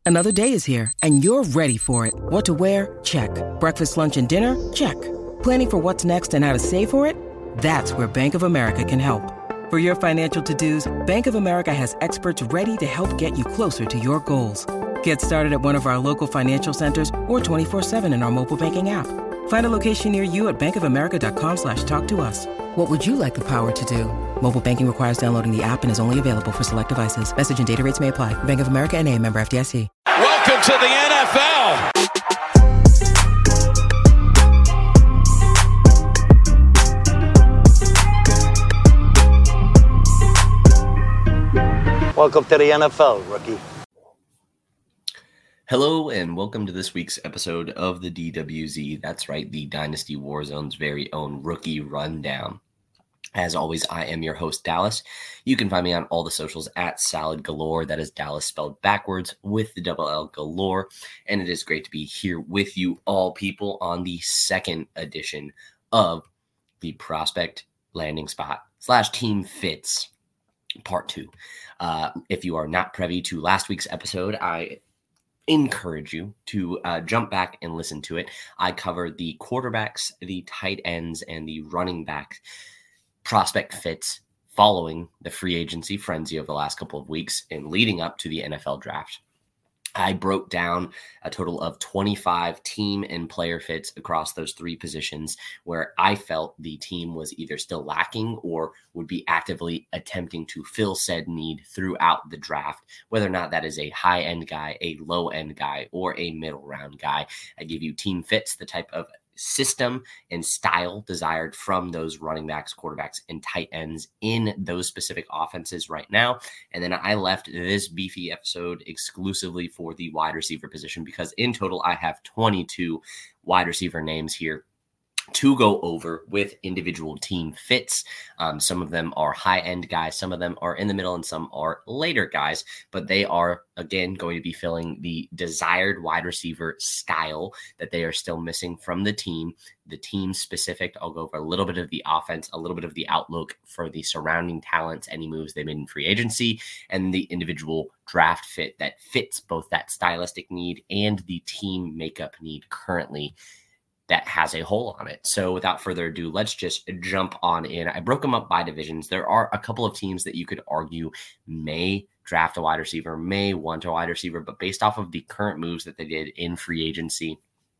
Another day is here, and you're ready for it. What to wear? Check. Breakfast, lunch, and dinner? Check. Planning for what's next and how to save for it? That's where Bank of America can help. For your financial to-dos, Bank of America has experts ready to help get you closer to your goals. Get started at one of our local financial centers or 24/7 in our mobile banking app. Find a location near you at bankofamerica.com/talktous. What would you like the power to do? Mobile banking requires downloading the app and is only available for select devices. Message and data rates may apply. Bank of America N.A., member FDIC. Welcome to the NFL. Welcome to the NFL, rookie. Hello and welcome to this week's episode of the DWZ. That's right, the Dynasty Warzone's very own rookie rundown. As always, I am your host, Dallas. You can find me on all the socials at Salad Galore. That is Dallas spelled backwards with the double L Galore. And it is great to be here with you all people on the second edition of the Prospect Landing Spot / Team Fits Part 2. If you are not privy to last week's episode, I encourage you to jump back and listen to it. I covered the quarterbacks, the tight ends, and the running backs prospect fits following the free agency frenzy over the last couple of weeks and leading up to the NFL draft. I broke down a total of 25 team and player fits across those three positions where I felt the team was either still lacking or would be actively attempting to fill said need throughout the draft, whether or not that is a high-end guy, a low-end guy, or a middle-round guy. I give you team fits, the type of system and style desired from those running backs, quarterbacks, and tight ends in those specific offenses right now. And then I left this beefy episode exclusively for the wide receiver position because in total I have 22 wide receiver names here to go over with individual team fits. Some of them are high-end guys, some of them are in the middle, and some are later guys, but they are, again, going to be filling the desired wide receiver style that they are still missing from the team specific. I'll go over a little bit of the offense, a little bit of the outlook for the surrounding talents, any moves they made in free agency, and the individual draft fit that fits both that stylistic need and the team makeup need currently that has a hole on it. So without further ado, let's just jump on in. I broke them up by divisions. There are a couple of teams that you could argue may draft a wide receiver, may want a wide receiver, but based off of the current moves that they did in free agency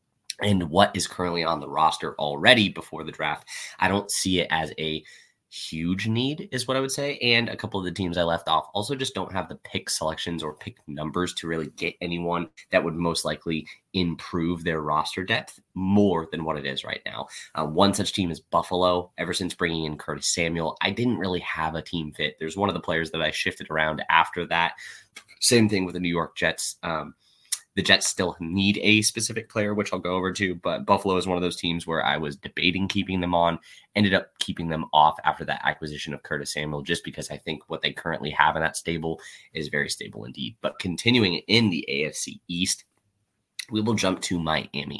and what is currently on the roster already before the draft, I don't see it as a huge need is what I would say. And a couple of the teams I left off also just don't have the pick selections or pick numbers to really get anyone that would most likely improve their roster depth more than what it is right now. One such team is Buffalo. Ever since bringing in Curtis Samuel, I didn't really have a team fit. There's one of the players that I shifted around after that. Same thing with the New York Jets. The Jets still need a specific player, which I'll go over to, but Buffalo is one of those teams where I was debating keeping them on, ended up keeping them off after that acquisition of Curtis Samuel, just because I think what they currently have in that stable is very stable indeed. But continuing in the AFC East, we will jump to Miami.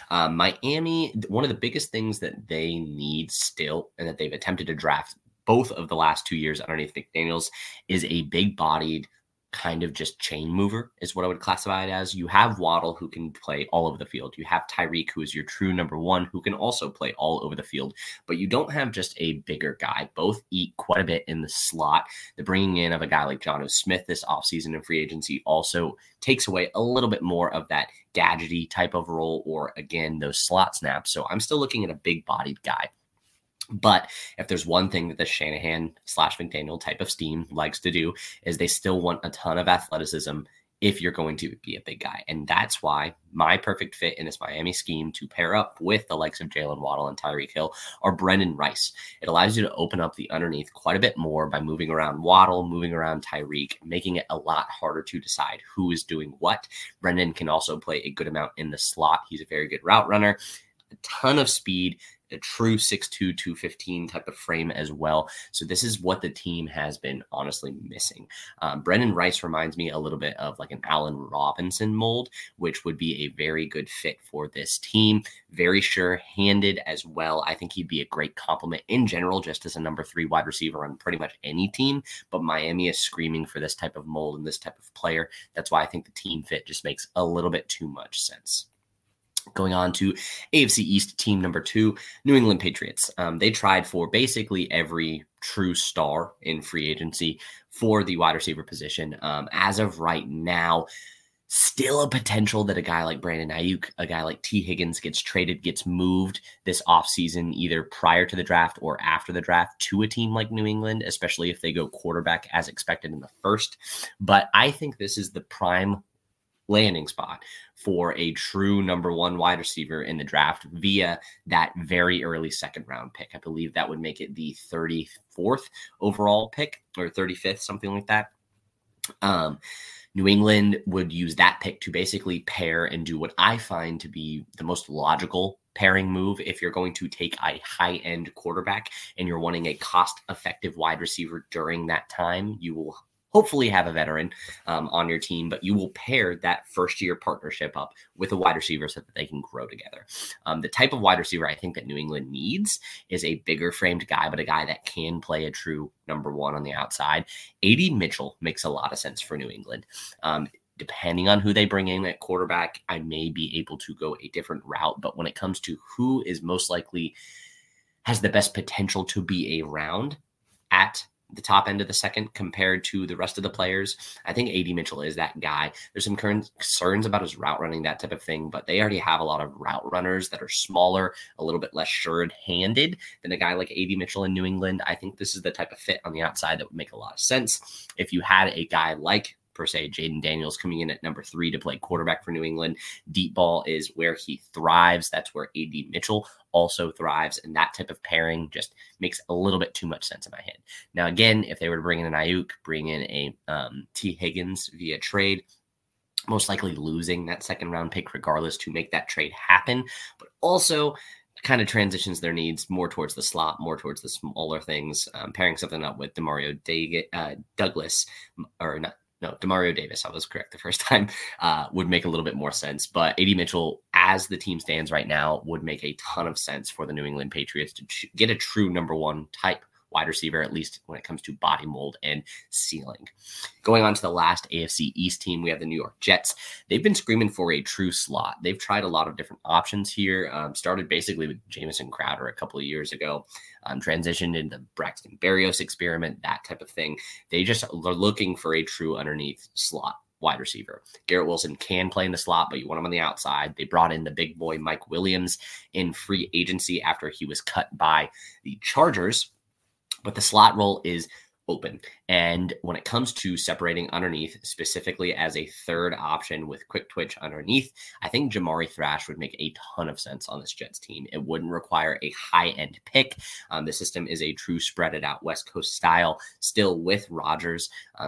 Miami, one of the biggest things that they need still, and that they've attempted to draft both of the last 2 years underneath McDaniels, is a big-bodied kind of just chain mover is what I would classify it as. You have Waddle, who can play all over the field. You have Tyreek, who is your true number one, who can also play all over the field. But you don't have just a bigger guy. Both eat quite a bit in the slot. The bringing in of a guy like Jonnu Smith this offseason in free agency also takes away a little bit more of that gadgety type of role, or again, those slot snaps. So I'm still looking at a big-bodied guy. But if there's one thing that the Shanahan / McDaniel type of scheme likes to do, is they still want a ton of athleticism if you're going to be a big guy. And that's why my perfect fit in this Miami scheme to pair up with the likes of Jalen Waddle and Tyreek Hill are Brendan Rice. It allows you to open up the underneath quite a bit more by moving around Waddle, moving around Tyreek, making it a lot harder to decide who is doing what. Brendan can also play a good amount in the slot. He's a very good route runner, a ton of speed, a true 6'2", 215 type of frame as well. So this is what the team has been honestly missing. Brendan Rice reminds me a little bit of like an Allen Robinson mold, which would be a very good fit for this team. Very sure-handed as well. I think he'd be a great complement in general, just as a number 3 wide receiver on pretty much any team. But Miami is screaming for this type of mold and this type of player. That's why I think the team fit just makes a little bit too much sense. Going on to AFC East team number 2, New England Patriots. They tried for basically every true star in free agency for the wide receiver position. As of right now, still a potential that a guy like Brandon Ayuk, a guy like T. Higgins gets traded, gets moved this offseason, either prior to the draft or after the draft to a team like New England, especially if they go quarterback as expected in the first. But I think this is the prime landing spot for a true number 1 wide receiver in the draft via that very early second round pick. I believe that would make it the 34th overall pick or 35th, something like that. New England would use that pick to basically pair and do what I find to be the most logical pairing move. If you're going to take a high-end quarterback and you're wanting a cost-effective wide receiver during that time, you will hopefully have a veteran on your team, but you will pair that first-year partnership up with a wide receiver so that they can grow together. The type of wide receiver I think that New England needs is a bigger framed guy, but a guy that can play a true number 1 on the outside. A.D. Mitchell makes a lot of sense for New England. Depending on who they bring in at quarterback, I may be able to go a different route, but when it comes to who is most likely has the best potential to be around at the top end of the second compared to the rest of the players, I think A.D. Mitchell is that guy. There's some concerns about his route running, that type of thing, but they already have a lot of route runners that are smaller, a little bit less sure-handed than a guy like A.D. Mitchell in New England. I think this is the type of fit on the outside that would make a lot of sense. If you had a guy like, per se, Jaden Daniels coming in at number 3 to play quarterback for New England, deep ball is where he thrives. That's where A.D. Mitchell also thrives, and that type of pairing just makes a little bit too much sense in my head. Now, again, if they were to bring in an Ayuk, bring in a T. Higgins via trade, most likely losing that second round pick regardless to make that trade happen, but also kind of transitions their needs more towards the slot, more towards the smaller things, pairing something up with Demario Davis, I was correct the first time, would make a little bit more sense. But A.D. Mitchell, as the team stands right now, would make a ton of sense for the New England Patriots to get a true number 1 type wide receiver, at least when it comes to body mold and ceiling. Going on to the last AFC East team, we have the New York Jets. They've been screaming for a true slot. They've tried a lot of different options here. Started basically with Jamison Crowder a couple of years ago, transitioned into Braxton Berrios experiment, that type of thing. They just are looking for a true underneath slot wide receiver. Garrett Wilson can play in the slot, but you want him on the outside. They brought in the big boy Mike Williams in free agency after he was cut by the Chargers. But the slot role is open. And when it comes to separating underneath, specifically as a third option with quick twitch underneath, I think Jamari Thrash would make a ton of sense on this Jets team. It wouldn't require a high-end pick. The system is a true spread-it out West Coast style, still with Rodgers.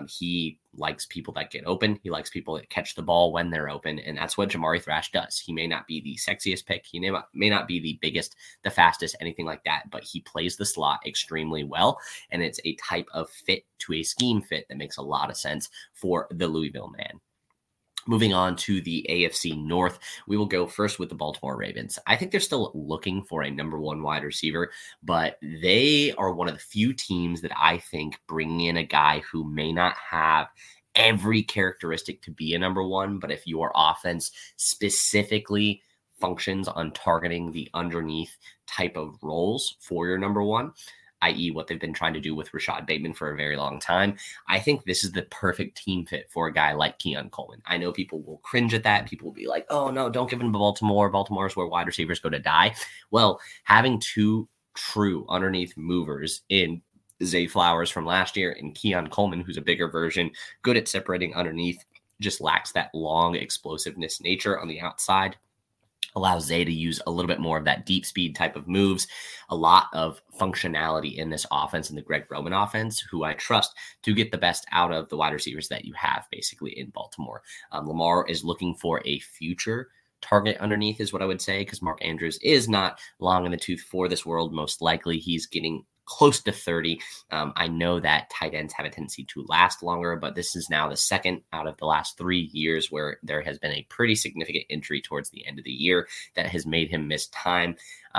He likes people that get open. He likes people that catch the ball when they're open, and that's what Jamari Thrash does. He may not be the sexiest pick. He may not be the biggest, the fastest, anything like that, but he plays the slot extremely well, and it's a type of fit to a scheme fit that makes a lot of sense for the Louisville man. Moving on to the AFC North, we will go first with the Baltimore Ravens. I think they're still looking for a number 1 wide receiver, but they are one of the few teams that I think bring in a guy who may not have every characteristic to be a number 1, but if your offense specifically functions on targeting the underneath type of roles for your number 1, i.e. what they've been trying to do with Rashad Bateman for a very long time, I think this is the perfect team fit for a guy like Keon Coleman. I know people will cringe at that. People will be like, oh, no, don't give him to Baltimore. Baltimore is where wide receivers go to die. Well, having 2 true underneath movers in Zay Flowers from last year and Keon Coleman, who's a bigger version, good at separating underneath, just lacks that long explosiveness nature on the outside. Allows Zay to use a little bit more of that deep speed type of moves, a lot of functionality in this offense, in the Greg Roman offense, who I trust to get the best out of the wide receivers that you have basically in Baltimore. Lamar is looking for a future target underneath is what I would say, because Mark Andrews is not long in the tooth for this world. Most likely he's getting close to 30. I know that tight ends have a tendency to last longer, but this is now the second out of the last 3 years where there has been a pretty significant injury towards the end of the year that has made him miss time.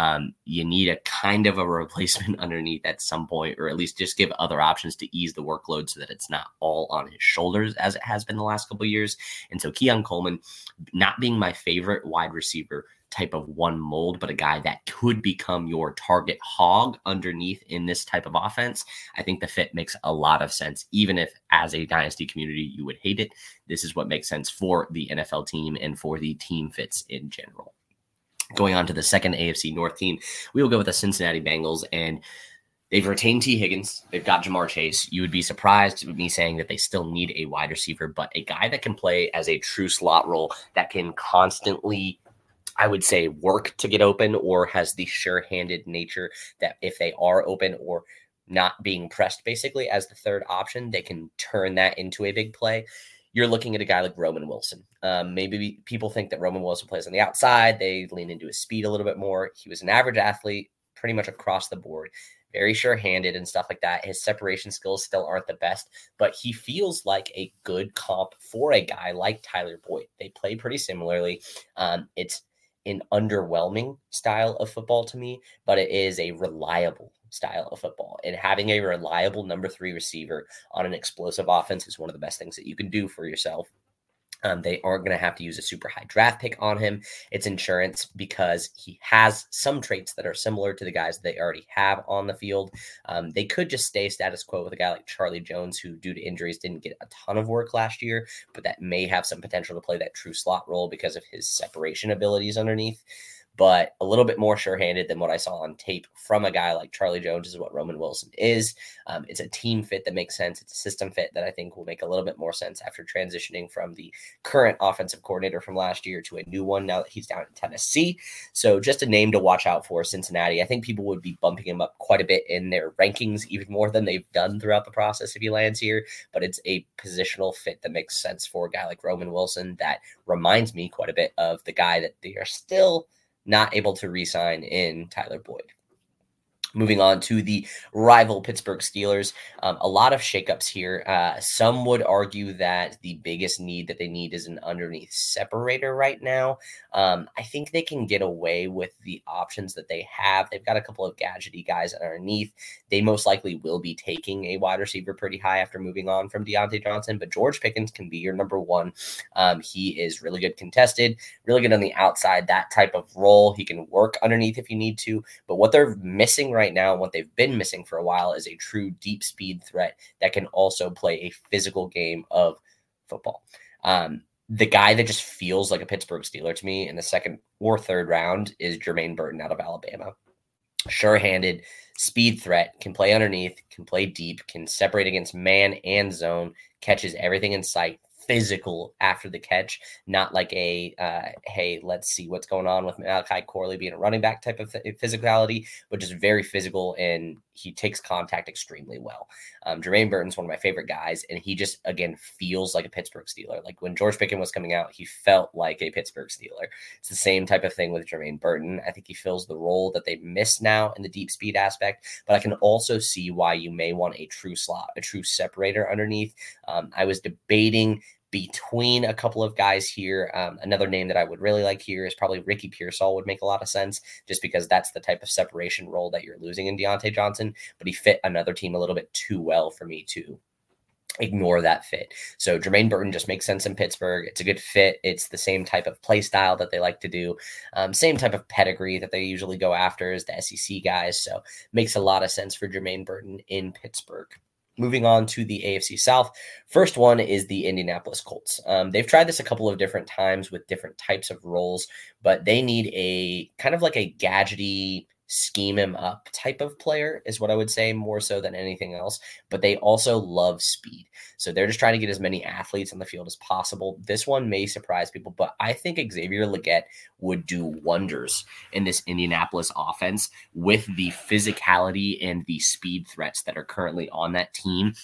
You need a kind of a replacement underneath at some point, or at least just give other options to ease the workload so that it's not all on his shoulders as it has been the last couple of years. And so Keon Coleman, not being my favorite wide receiver type of one mold, but a guy that could become your target hog underneath in this type of offense, I think the fit makes a lot of sense. Even if as a dynasty community you would hate it, this is what makes sense for the NFL team and for the team fits in general. Going on to the second AFC North team, we will go with the Cincinnati Bengals, and they've retained T. Higgins. They've got Jamar Chase. You would be surprised with me saying that they still need a wide receiver, but a guy that can play as a true slot role, that can constantly, I would say, work to get open, or has the sure-handed nature that if they are open or not being pressed basically as the third option, they can turn that into a big play. You're looking at a guy like Roman Wilson. Maybe people think that Roman Wilson plays on the outside. They lean into his speed a little bit more. He was an average athlete pretty much across the board, very sure-handed and stuff like that. His separation skills still aren't the best, but he feels like a good comp for a guy like Tyler Boyd. They play pretty similarly. It's an underwhelming style of football to me, but it is a reliable style of football. And having a reliable number 3 receiver on an explosive offense is one of the best things that you can do for yourself. They aren't going to have to use a super high draft pick on him. It's insurance because he has some traits that are similar to the guys they already have on the field. They could just stay status quo with a guy like Charlie Jones, who due to injuries didn't get a ton of work last year, but that may have some potential to play that true slot role because of his separation abilities underneath. But a little bit more sure-handed than what I saw on tape from a guy like Charlie Jones is what Roman Wilson is. It's a team fit that makes sense. It's a system fit that I think will make a little bit more sense after transitioning from the current offensive coordinator from last year to a new one now that he's down in Tennessee. So just a name to watch out for, Cincinnati. I think people would be bumping him up quite a bit in their rankings, even more than they've done throughout the process if he lands here. But it's a positional fit that makes sense for a guy like Roman Wilson that reminds me quite a bit of the guy that they are still not able to re-sign in Tyler Boyd. Moving on to the rival Pittsburgh Steelers, a lot of shakeups here. Some would argue that the biggest need that they need is an underneath separator right now. I think they can get away with the options that they have. They've got a couple of gadgety guys underneath. They most likely will be taking a wide receiver pretty high after moving on from Deontay Johnson, but George Pickens can be your number 1. He is really good contested, really good on the outside, that type of role. He can work underneath if you need to, but what they're missing right now, what they've been missing for a while, is a true deep speed threat that can also play a physical game of football. The guy that just feels like a Pittsburgh Steeler to me in the second or third round is Jermaine Burton out of Alabama. Sure-handed, speed threat, can play underneath, can play deep, can separate against man and zone, catches everything in sight, physical after the catch, not like a, hey, let's see what's going on with Malachi Corley being a running back type of physicality, but just very physical, and he takes contact extremely well. Jermaine Burton's one of my favorite guys, and he just, again, feels like a Pittsburgh Steeler. Like when George Pickens was coming out, he felt like a Pittsburgh Steeler. It's the same type of thing with Jermaine Burton. I think he fills the role that they miss now in the deep speed aspect, but I can also see why you may want a true slot, a true separator underneath. I was debating between a couple of guys here. Another name that I would really like here is probably Ricky Pearsall. Would make a lot of sense just because that's the type of separation role that you're losing in Deontay Johnson, but he fit another team a little bit too well for me to ignore that fit. So Jermaine Burton just makes sense in Pittsburgh. It's a good fit. It's the same type of play style that they like to do. Same type of pedigree that they usually go after as the SEC guys. So makes a lot of sense for Jermaine Burton in Pittsburgh. Moving on to the AFC South. First one is the Indianapolis Colts. They've tried this a couple of different times with different types of roles, but they need a kind of like a gadgety, scheme him up type of player is what I would say, more so than anything else. But they also love speed. So they're just trying to get as many athletes on the field as possible. This one may surprise people, but I think Xavier Legette would do wonders in this Indianapolis offense with the physicality and the speed threats that are currently on that team.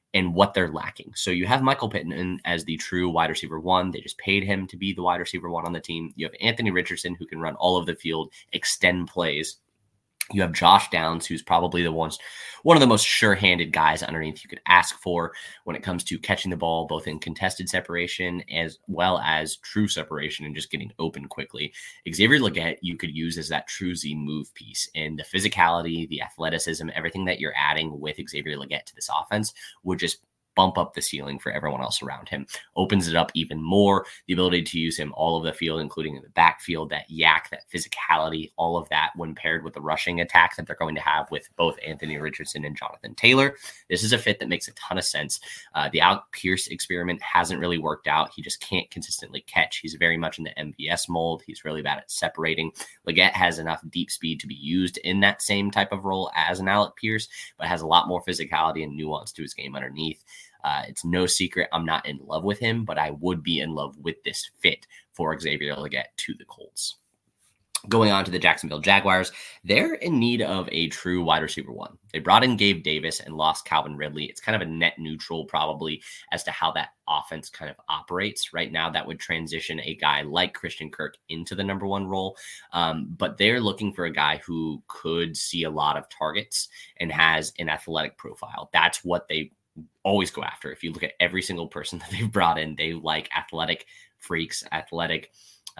and what they're lacking. So you have Michael Pittman as the true wide receiver one. They just paid him to be the wide receiver one on the team. You have Anthony Richardson, who can run all of the field, extend plays. You have Josh Downs, who's probably one of the most sure-handed guys underneath you could ask for when it comes to catching the ball, both in contested separation as well as true separation and just getting open quickly. Xavier Legette, you could use as that true Z move piece, and the physicality, the athleticism, everything that you're adding with Xavier Legette to this offense would just bump up the ceiling for everyone else around him, opens it up even more. The ability to use him all over the field, including in the backfield, that yak, that physicality, all of that when paired with the rushing attack that they're going to have with both Anthony Richardson and Jonathan Taylor. This is a fit that makes a ton of sense. The Alec Pierce experiment hasn't really worked out. He just can't consistently catch. He's very much in the MVS mold. He's really bad at separating. Legette has enough deep speed to be used in that same type of role as an Alec Pierce, but has a lot more physicality and nuance to his game underneath. It's no secret I'm not in love with him, but I would be in love with this fit for Xavier Legette to the Colts. Going on to the Jacksonville Jaguars, they're in need of a true wide receiver one. They brought in Gabe Davis and lost Calvin Ridley. It's kind of a net neutral probably as to how that offense kind of operates. Right now, that would transition a guy like Christian Kirk into the number one role. But they're looking for a guy who could see a lot of targets and has an athletic profile. That's what they always go after. If you look at every single person that they've brought in, they like athletic freaks, athletic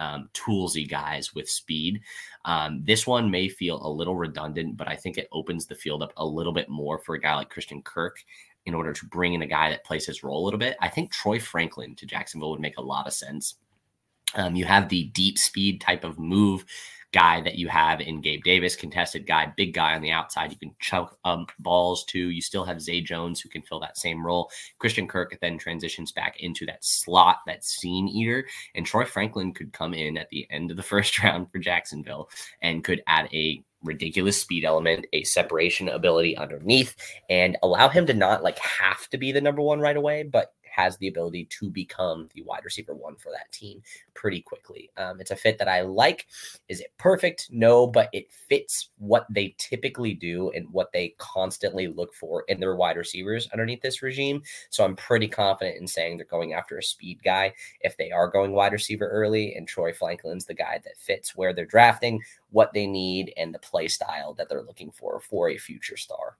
toolsy guys with speed. This one may feel a little redundant, but I think it opens the field up a little bit more for a guy like Christian Kirk in order to bring in a guy that plays his role a little bit. I think Troy Franklin to Jacksonville would make a lot of sense. You have the deep speed type of move guy that you have in Gabe Davis, contested guy, big guy on the outside. You can chuck balls to. You still have Zay Jones who can fill that same role. Christian Kirk then transitions back into that slot, that scene eater. And Troy Franklin could come in at the end of the first round for Jacksonville and could add a ridiculous speed element, a separation ability underneath, and allow him to not have to be the number one right away, but has the ability to become the wide receiver one for that team pretty quickly. It's a fit that I like. Is it perfect? No, but it fits what they typically do and what they constantly look for in their wide receivers underneath this regime. So I'm pretty confident in saying they're going after a speed guy if they are going wide receiver early, and Troy Franklin's the guy that fits where they're drafting, what they need, and the play style that they're looking for a future star.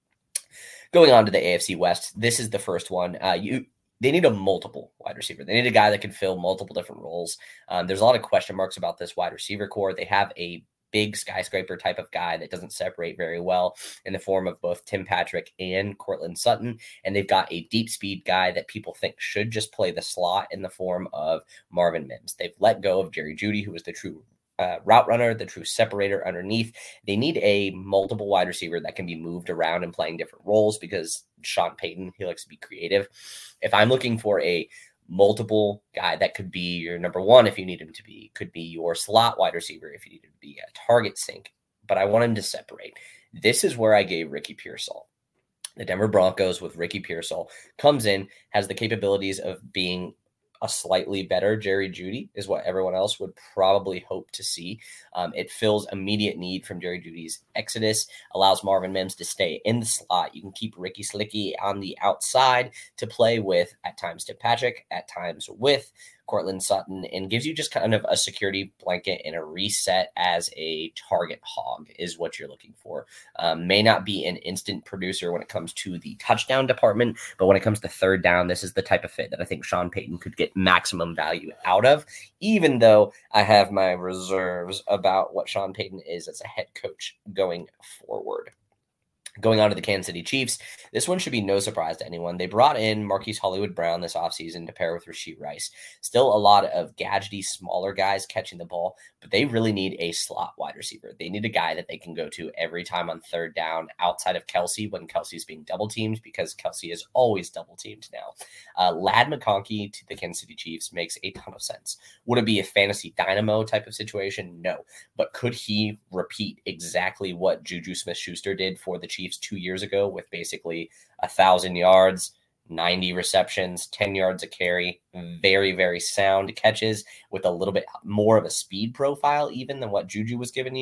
Going on to the AFC West, this is the first one. They need a multiple wide receiver. They need a guy that can fill multiple different roles. There's a lot of question marks about this wide receiver core. They have a big skyscraper type of guy that doesn't separate very well in the form of both Tim Patrick and Courtland Sutton. And they've got a deep speed guy that people think should just play the slot in the form of Marvin Mims. They've let go of Jerry Jeudy, who was the true route runner, the true separator underneath. They need a multiple wide receiver that can be moved around and playing different roles because Sean Payton, he likes to be creative. If I'm looking for a multiple guy that could be your number one if you need him to be, could be your slot wide receiver if you need him to be a target sink, but I want him to separate. This is where I gave Ricky Pearsall. The Denver Broncos with Ricky Pearsall comes in, has the capabilities of being a slightly better Jerry Jeudy is what everyone else would probably hope to see. It fills immediate need from Jerry Jeudy's exodus, allows Marvin Mims to stay in the slot. You can keep Ricky Slicky on the outside to play with at times Tim Patrick, at times with Courtland Sutton, and gives you just kind of a security blanket and a reset as a target hog is what you're looking for. May not be an instant producer when it comes to the touchdown department, but when it comes to third down, this is the type of fit that I think Sean Payton could get maximum value out of, even though I have my reserves about what Sean Payton is as a head coach going forward. Going on to the Kansas City Chiefs, this one should be no surprise to anyone. They brought in Marquise Hollywood-Brown this offseason to pair with Rashee Rice. Still a lot of gadgety, smaller guys catching the ball, but they really need a slot wide receiver. They need a guy that they can go to every time on third down outside of Kelsey when Kelsey's being double-teamed, because Kelsey is always double-teamed now. Ladd McConkey to the Kansas City Chiefs makes a ton of sense. Would it be a fantasy dynamo type of situation? No. But could he repeat exactly what Juju Smith-Schuster did for the Chiefs 2 years ago with basically 1,000 yards, 90 receptions, 10 yards a carry, very, very sound catches with a little bit more of a speed profile even than what Juju was giving you?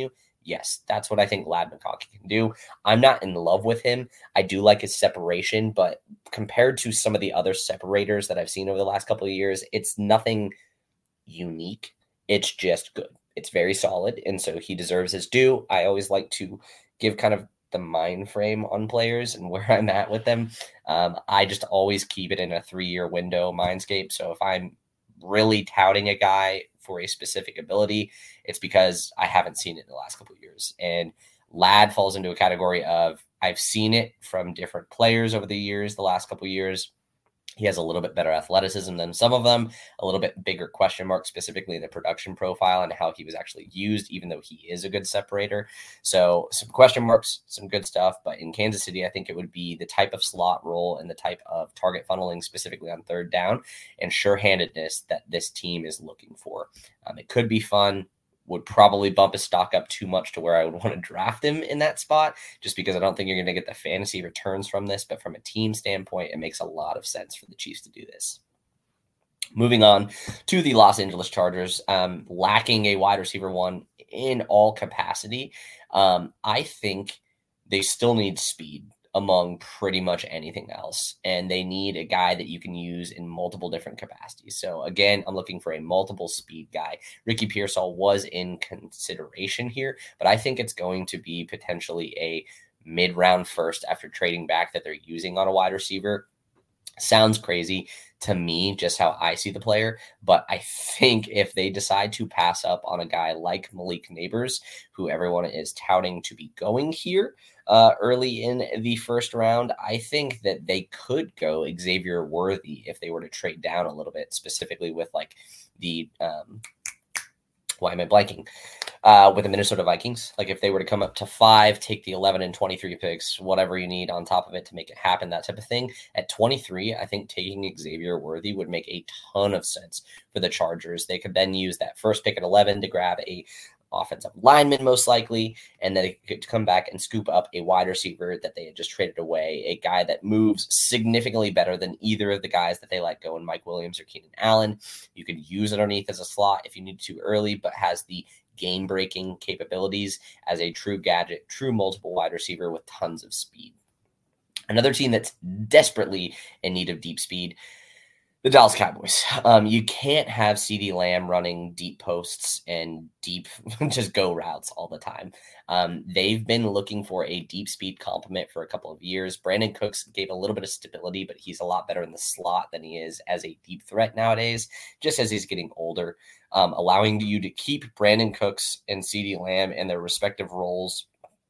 Yes, that's what I think Ladd McConkey can do. I'm not in love with him. I do like his separation, but compared to some of the other separators that I've seen over the last couple of years, it's nothing unique. It's just good. It's very solid, and so he deserves his due. I always like to give kind of the mind frame on players and where I'm at with them. I just always keep it in a 3-year window mindscape. So if I'm really touting a guy for a specific ability, it's because I haven't seen it in the last couple of years. And Ladd falls into a category of I've seen it from different players over the years, the last couple of years. He has a little bit better athleticism than some of them, a little bit bigger question mark, specifically the production profile and how he was actually used, even though he is a good separator. So some question marks, some good stuff. But in Kansas City, I think it would be the type of slot role and the type of target funneling, specifically on third down, and sure-handedness that this team is looking for. It could be fun. Would probably bump his stock up too much to where I would want to draft him in that spot, just because I don't think you're going to get the fantasy returns from this. But from a team standpoint, it makes a lot of sense for the Chiefs to do this. Moving on to the Los Angeles Chargers, lacking a wide receiver one in all capacity. I think they still need speed among pretty much anything else. And they need a guy that you can use in multiple different capacities. So again, I'm looking for a multiple speed guy. Ricky Pearsall was in consideration here, but I think it's going to be potentially a mid-round first after trading back that they're using on a wide receiver. Sounds crazy to me, just how I see the player, but I think if they decide to pass up on a guy like Malik Nabers, who everyone is touting to be going here early in the first round, I think that they could go Xavier Worthy if they were to trade down a little bit, specifically with like the why am I blanking? With the Minnesota Vikings. Like if they were to come up to 5, take the 11 and 23 picks, whatever you need on top of it to make it happen, that type of thing. At 23, I think taking Xavier Worthy would make a ton of sense for the Chargers. They could then use that first pick at 11 to grab a offensive lineman, most likely, and then they could come back and scoop up a wide receiver that they had just traded away, a guy that moves significantly better than either of the guys that they let go in Mike Williams or Keenan Allen. You could use it underneath as a slot if you need to early, but has the game-breaking capabilities as a true gadget, true multiple wide receiver with tons of speed. Another team that's desperately in need of deep speed, the Dallas Cowboys. You can't have CeeDee Lamb running deep posts and deep just go routes all the time. They've been looking for a deep speed complement for a couple of years. Brandon Cooks gave a little bit of stability, but he's a lot better in the slot than he is as a deep threat nowadays, just as he's getting older. Allowing you to keep Brandon Cooks and CeeDee Lamb in their respective roles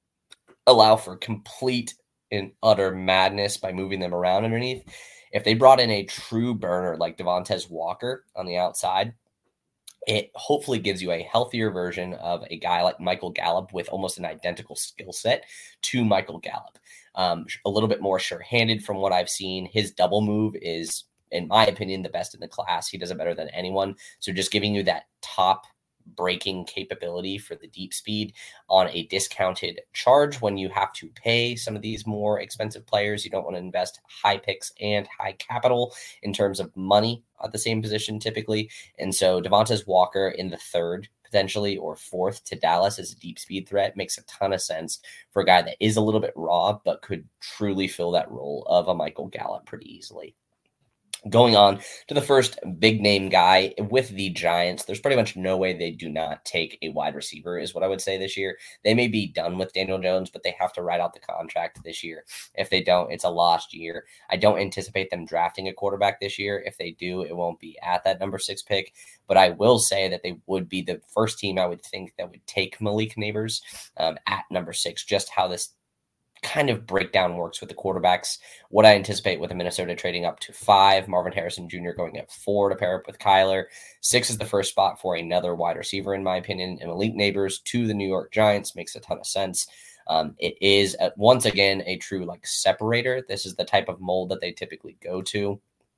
allow for complete and utter madness by moving them around underneath. If they brought in a true burner like Devontae Walker on the outside, it hopefully gives you a healthier version of a guy like Michael Gallup with almost an identical skill set to Michael Gallup. A little bit more sure-handed from what I've seen. His double move is, in my opinion, the best in the class. He does it better than anyone. So just giving you that top breaking capability for the deep speed on a discounted charge when you have to pay some of these more expensive players. You don't want to invest high picks and high capital in terms of money at the same position typically. And so Devontae Walker in the third potentially or fourth to Dallas as a deep speed threat makes a ton of sense for a guy that is a little bit raw but could truly fill that role of a Michael Gallup pretty easily. Going on to the first big name guy with the Giants, there's pretty much no way they do not take a wide receiver is what I would say this year. They may be done with Daniel Jones, but they have to write out the contract this year. If they don't, it's a lost year. I don't anticipate them drafting a quarterback this year. If they do, it won't be at that number 6 pick, but I will say that they would be the first team I would think that would take Malik Nabers at number 6, just how this kind of breakdown works with the quarterbacks. What I anticipate with the Minnesota trading up to 5, Marvin Harrison Jr. going at 4 to pair up with Kyler. 6 is the first spot for another wide receiver, in my opinion. And Malik Nabers to the New York Giants makes a ton of sense. It is, once again, a true separator. This is the type of mold that they typically go to.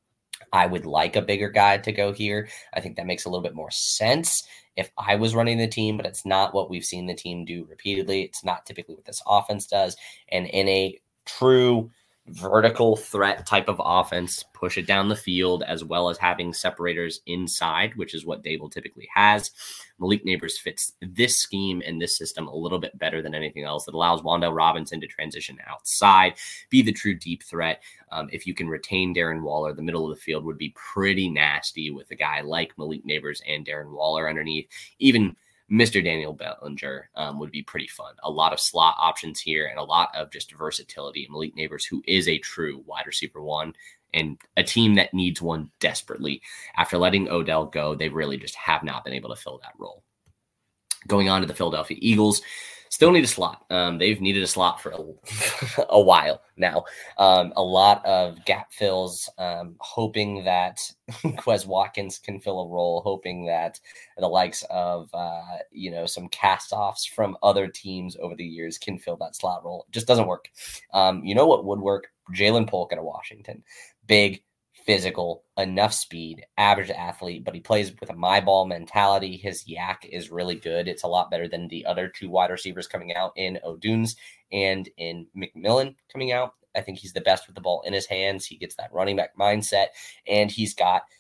I would like a bigger guy to go here. I think that makes a little bit more sense if I was running the team, but it's not what we've seen the team do repeatedly. It's not typically what this offense does. And in a true vertical threat type of offense, push it down the field, as well as having separators inside, which is what Dable typically has. Malik Nabers fits this scheme and this system a little bit better than anything else. It allows Wan'Dale Robinson to transition outside, be the true deep threat. If you can retain Darren Waller, the middle of the field would be pretty nasty with a guy like Malik Nabers and Darren Waller underneath. Even Mr. Daniel Bellinger would be pretty fun. A lot of slot options here and a lot of just versatility. Malik Nabers, who is a true wide receiver one, and a team that needs one desperately. After letting Odell go, they really just have not been able to fill that role. Going on to the Philadelphia Eagles, still need a slot. They've needed a slot for a while now. A lot of gap fills, hoping that Quez Watkins can fill a role, hoping that the likes of, some cast-offs from other teams over the years can fill that slot role. It just doesn't work. You know what would work? Jalen Polk out of Washington. Big, physical, enough speed, average athlete, but he plays with a my ball mentality. His yak is really good. It's a lot better than the other two wide receivers coming out in O'Dunes and in McMillan coming out. I think he's the best with the ball in his hands. He gets that running back mindset, and he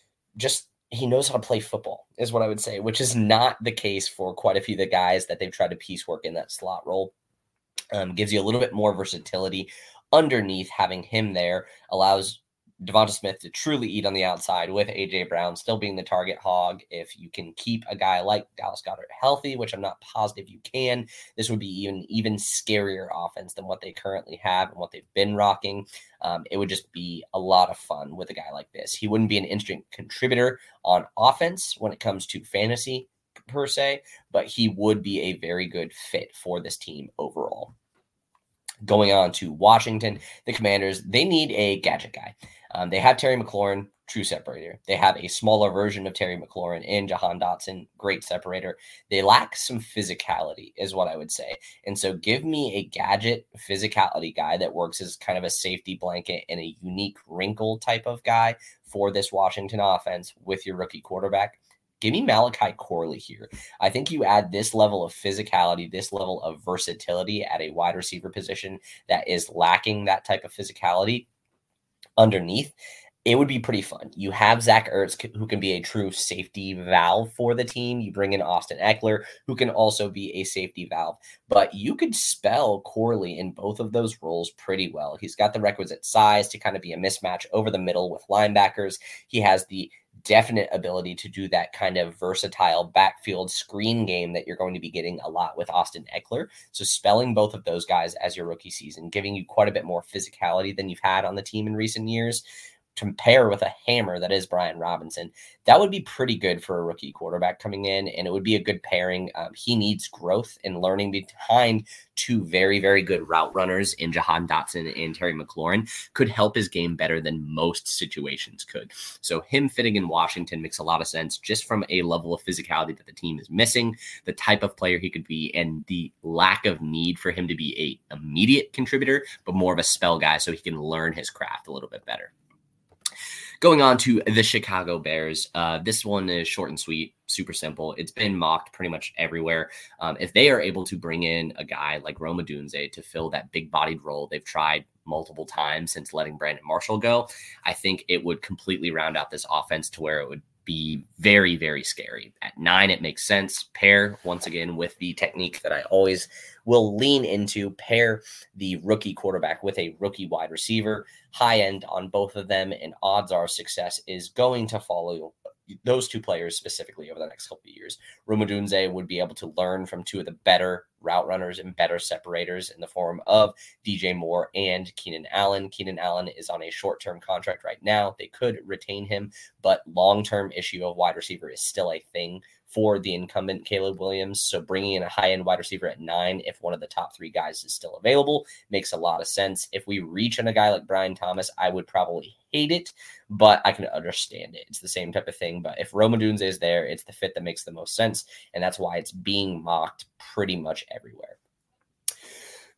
knows how to play football is what I would say, which is not the case for quite a few of the guys that they've tried to piecework in that slot role. Gives you a little bit more versatility underneath. Having him there allows Devonta Smith to truly eat on the outside with A.J. Brown still being the target hog. If you can keep a guy like Dallas Goedert healthy, which I'm not positive you can, this would be even scarier offense than what they currently have and what they've been rocking. It would just be a lot of fun with a guy like this. He wouldn't be an instant contributor on offense when it comes to fantasy per se, but he would be a very good fit for this team overall. Going on to Washington, the Commanders, they need a gadget guy. They have Terry McLaurin, true separator. They have a smaller version of Terry McLaurin in Jahan Dotson, great separator. They lack some physicality is what I would say. And so give me a gadget physicality guy that works as kind of a safety blanket and a unique wrinkle type of guy for this Washington offense with your rookie quarterback. Give me Malachi Corley here. I think you add this level of physicality, this level of versatility at a wide receiver position that is lacking that type of physicality underneath. It would be pretty fun. You have Zach Ertz, who can be a true safety valve for the team. You bring in Austin Eckler, who can also be a safety valve. But you could spell Corley in both of those roles pretty well. He's got the requisite size to kind of be a mismatch over the middle with linebackers. He has the definite ability to do that kind of versatile backfield screen game that you're going to be getting a lot with Austin Eckler. So spelling both of those guys as your rookie season, giving you quite a bit more physicality than you've had on the team in recent years, to pair with a hammer that is Brian Robinson, that would be pretty good for a rookie quarterback coming in, and it would be a good pairing. He needs growth and learning behind two very, very good route runners in Jahan Dotson and Terry McLaurin could help his game better than most situations could. So him fitting in Washington makes a lot of sense just from a level of physicality that the team is missing, the type of player he could be, and the lack of need for him to be a immediate contributor, but more of a spell guy so he can learn his craft a little bit better. Going on to the Chicago Bears, this one is short and sweet, super simple. It's been mocked pretty much everywhere. If they are able to bring in a guy like Rome Odunze to fill that big-bodied role they've tried multiple times since letting Brandon Marshall go, I think it would completely round out this offense to where it would be very, very scary. At 9, it makes sense. Pair, once again, with the technique that I always will lean into, pair the rookie quarterback with a rookie wide receiver, high end on both of them, and odds are success is going to follow those two players specifically over the next couple of years. Rome Odunze would be able to learn from two of the better route runners and better separators in the form of DJ Moore and Keenan Allen. Keenan Allen is on a short-term contract right now. They could retain him, but long-term issue of wide receiver is still a thing for the incumbent Caleb Williams. So bringing in a high-end wide receiver at 9, if one of the top 3 guys is still available, makes a lot of sense. If we reach on a guy like Brian Thomas, I would probably hate it, but I can understand it. It's the same type of thing. But if Rome Odunze is there, it's the fit that makes the most sense, and that's why it's being mocked pretty much everywhere.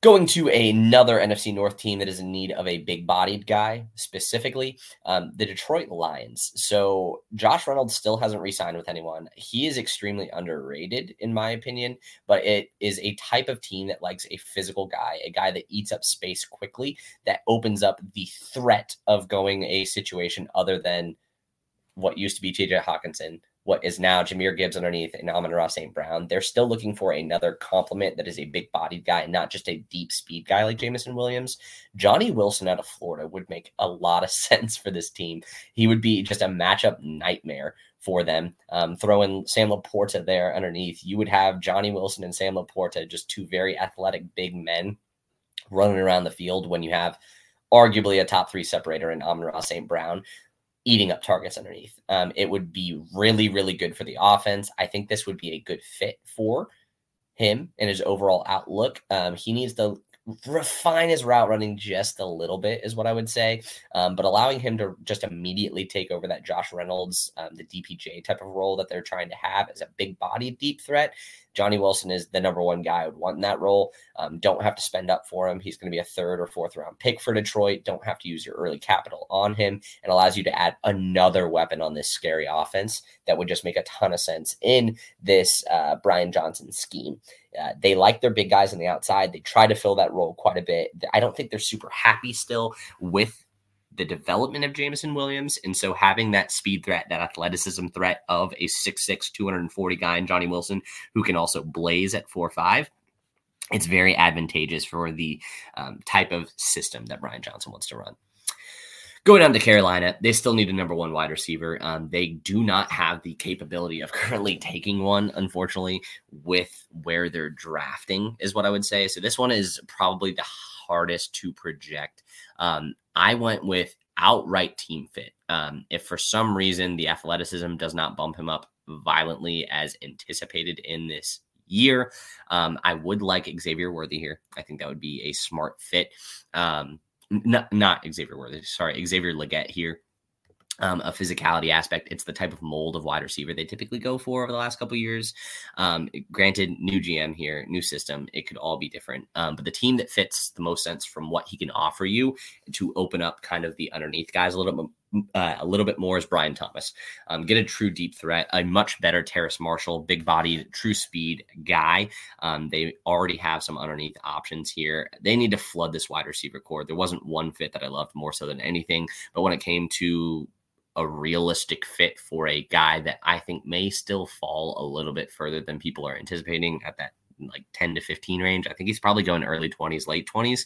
Going to another NFC North team that is in need of a big-bodied guy, specifically the Detroit Lions. So Josh Reynolds still hasn't re-signed with anyone. He is extremely underrated, in my opinion, but it is a type of team that likes a physical guy, a guy that eats up space quickly, that opens up the threat of going a situation other than what used to be TJ Hawkinson, what is now Jahmyr Gibbs underneath, and Amon-Ra St. Brown. They're still looking for another complement that is a big-bodied guy, and not just a deep speed guy like Jameson Williams. Johnny Wilson out of Florida would make a lot of sense for this team. He would be just a matchup nightmare for them. Throw in Sam Laporta there underneath. You would have Johnny Wilson and Sam Laporta, just two very athletic big men running around the field when you have arguably a top 3 separator in Amon-Ra St. Brown eating up targets underneath. It would be really, really good for the offense. I think this would be a good fit for him and his overall outlook. He needs to refine his route running just a little bit is what I would say. But allowing him to just immediately take over that Josh Reynolds, the DPJ type of role that they're trying to have as a big body deep threat. Johnny Wilson is the number one guy I would want in that role. Don't have to spend up for him. He's going to be a 3rd or 4th round pick for Detroit. Don't have to use your early capital on him, and allows you to add another weapon on this scary offense that would just make a ton of sense in this Brian Johnson scheme. They like their big guys on the outside. They try to fill that role quite a bit. I don't think they're super happy still with the development of Jameson Williams. And so having that speed threat, that athleticism threat of a 6'6", 240 guy in Johnny Wilson, who can also blaze at 4'5", it's very advantageous for the type of system that Brian Johnson wants to run. Going down to Carolina, they still need a number 1 wide receiver. They do not have the capability of currently taking one, unfortunately, with where they're drafting, is what I would say. So this one is probably the hardest to project. I went with outright team fit. If for some reason the athleticism does not bump him up violently as anticipated in this year, I would like Xavier Worthy here. I think that would be a smart fit. Not Xavier Worthy, sorry, Xavier Legette here. A physicality aspect. It's the type of mold of wide receiver they typically go for over the last couple of years. Granted, new GM here, new system, it could all be different. But the team that fits the most sense from what he can offer you to open up kind of the underneath guys a little bit more is Brian Thomas. Get a true deep threat, a much better Terrace Marshall, big-bodied, true speed guy. They already have some underneath options here. They need to flood this wide receiver core. There wasn't one fit that I loved more so than anything, but when it came to a realistic fit for a guy that I think may still fall a little bit further than people are anticipating at that like 10 to 15 range. I think he's probably going early 20s, late 20s.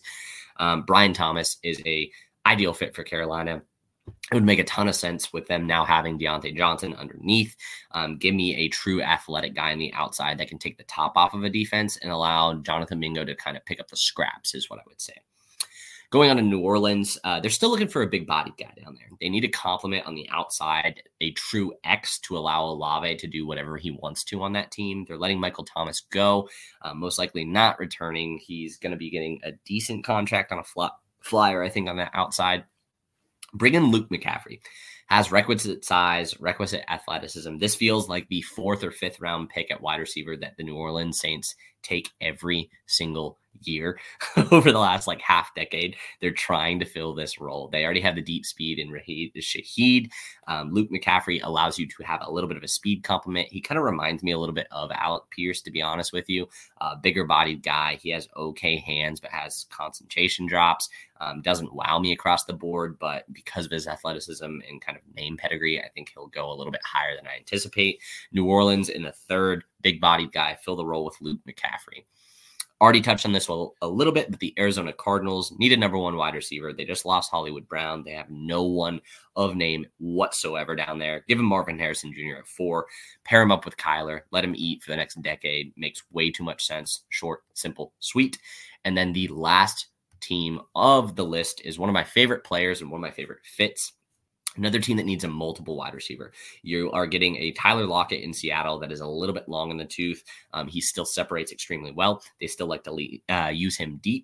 Brian Thomas is a ideal fit for Carolina. It would make a ton of sense with them now having Deontay Johnson underneath. Give me a true athletic guy on the outside that can take the top off of a defense and allow Jonathan Mingo to kind of pick up the scraps is what I would say. Going on to New Orleans, they're still looking for a big-bodied guy down there. They need a complement on the outside, a true X to allow Olave to do whatever he wants to on that team. They're letting Michael Thomas go, most likely not returning. He's going to be getting a decent contract on a flyer, I think, on the outside. Bring in Luke McCaffrey. Has requisite size, requisite athleticism. This feels like the 4th or 5th round pick at wide receiver that the New Orleans Saints take every single year over the last like half decade. They're trying to fill this role. They already have the deep speed in Shaheed. Luke McCaffrey allows you to have a little bit of a speed complement. He kind of reminds me a little bit of Alec Pierce, to be honest with you. Bigger bodied guy. He has okay hands, but has concentration drops. Doesn't wow me across the board, but because of his athleticism and kind of name pedigree, I think he'll go a little bit higher than I anticipate. New Orleans in the 3rd, big-bodied guy, fill the role with Luke McCaffrey. Already touched on this a little bit, but the Arizona Cardinals need a number 1 wide receiver. They just lost Hollywood Brown. They have no one of name whatsoever down there. Give him Marvin Harrison Jr. at 4. Pair him up with Kyler. Let him eat for the next decade. Makes way too much sense. Short, simple, sweet. And then the last team of the list is one of my favorite players and one of my favorite fits. Another team that needs a multiple wide receiver. You are getting a Tyler Lockett in Seattle that is a little bit long in the tooth. He still separates extremely well. They still like to use him deep.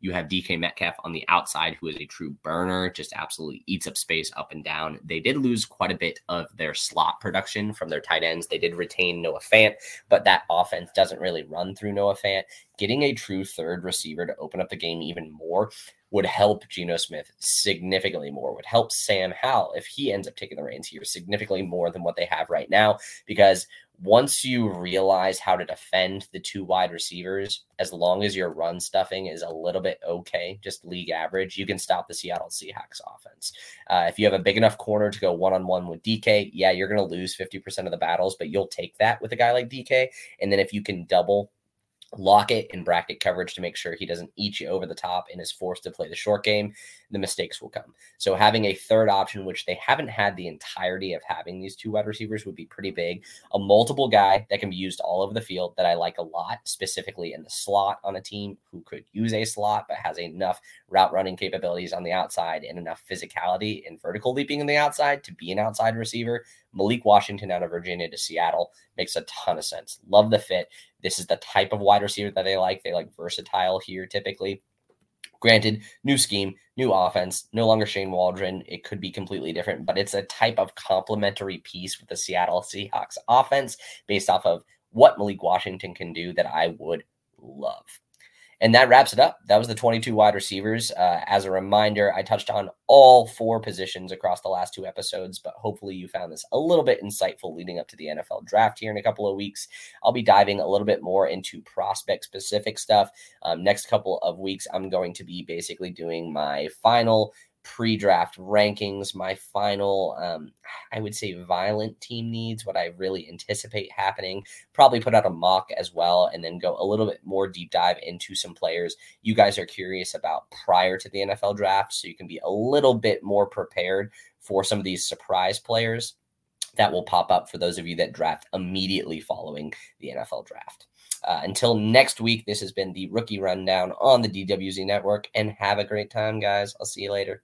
You have DK Metcalf on the outside, who is a true burner, just absolutely eats up space up and down. They did lose quite a bit of their slot production from their tight ends. They did retain Noah Fant, but that offense doesn't really run through Noah Fant. Getting a true third receiver to open up the game even more would help Geno Smith significantly more, would help Sam Howell if he ends up taking the reins here significantly more than what they have right now, because once you realize how to defend the two wide receivers, as long as your run stuffing is a little bit okay, just league average, you can stop the Seattle Seahawks offense. If you have a big enough corner to go one-on-one with DK, yeah, you're going to lose 50% of the battles, but you'll take that with a guy like DK. And then if you can double Lockett in bracket coverage to make sure he doesn't eat you over the top and is forced to play the short game, the mistakes will come. So having a third option, which they haven't had the entirety of having these two wide receivers, would be pretty big. A multiple guy that can be used all over the field that I like a lot, specifically in the slot on a team who could use a slot but has enough route running capabilities on the outside and enough physicality and vertical leaping in the outside to be an outside receiver. Malik Washington out of Virginia to Seattle makes a ton of sense. Love the fit. This is the type of wide receiver that they like. They like versatile here typically. Granted, new scheme, new offense, no longer Shane Waldron. It could be completely different, but it's a type of complementary piece with the Seattle Seahawks offense based off of what Malik Washington can do that I would love. And that wraps it up. That was the 22 wide receivers. As a reminder, I touched on all 4 positions across the last 2 episodes, but hopefully you found this a little bit insightful leading up to the NFL draft here in a couple of weeks. I'll be diving a little bit more into prospect-specific stuff. Next couple of weeks, I'm going to be basically doing my final pre-draft rankings, my final, I would say violent team needs, what I really anticipate happening, probably put out a mock as well, and then go a little bit more deep dive into some players you guys are curious about prior to the NFL draft, so you can be a little bit more prepared for some of these surprise players that will pop up for those of you that draft immediately following the NFL draft. Until next week, this has been the Rookie Rundown on the DWZ Network, and have a great time, guys. I'll see you later.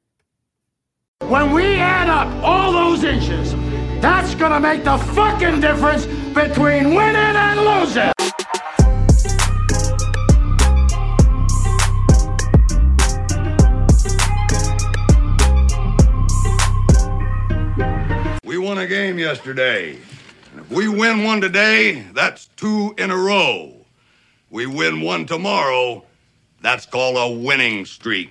When we add up all those inches, that's gonna make the fucking difference between winning and losing. We won a game yesterday. And if we win one today, that's 2 in a row. We win one tomorrow, that's called a winning streak.